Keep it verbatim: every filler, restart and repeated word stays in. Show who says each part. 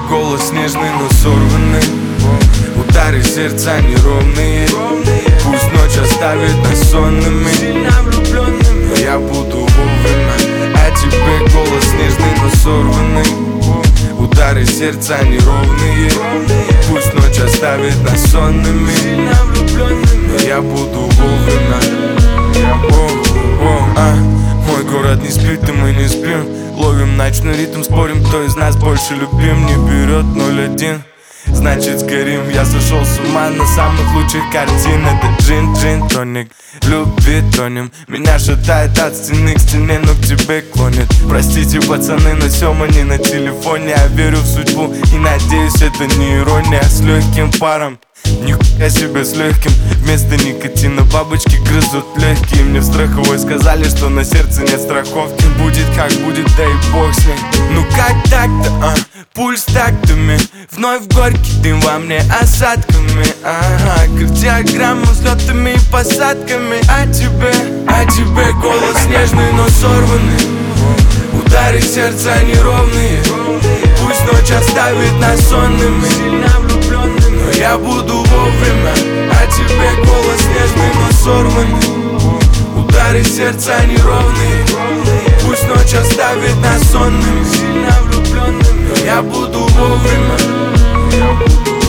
Speaker 1: голос нежный, но сорванный. Удары сердца неровные. Пусть ночь оставит нас сонными, но я буду вовремя. А тебе голос нежный, но сорванный. Удары сердца неровные. Пусть ночь оставит нас сонными, но я буду вовремя. О, о, а. Мой город не спит, и мы не спим. Ловим ночной ритм, спорим, кто из нас больше любим. Не берет ноль один, значит сгорим. Я сошел с ума на самых лучших картин. Это джин, джин, тоник, любви тонем. Меня шатает от стены к стене, но к тебе клонит. Простите, пацаны, но Сёма не на телефоне. Я верю в судьбу и надеюсь, это не ирония. С легким паром, нихуя себе с легким. Вместо никотина бабочки грызут легкие. Мне в страховой сказали, что на сердце нет страховки. Будет как будет, да и бог с ней. Ну как так-то, а? Пульс тактами. Вновь горький дым во мне осадками. Ага, кардиограмма взлетами и посадками. А тебе, а тебе голос нежный, но сорванный. Удары сердца неровные. Пусть ночь оставит нас сонными, но я буду вовремя. А тебе голос нежный, но сорванный. Удары сердца неровные. Пусть ночь оставит нас сонными, но я буду вовремя.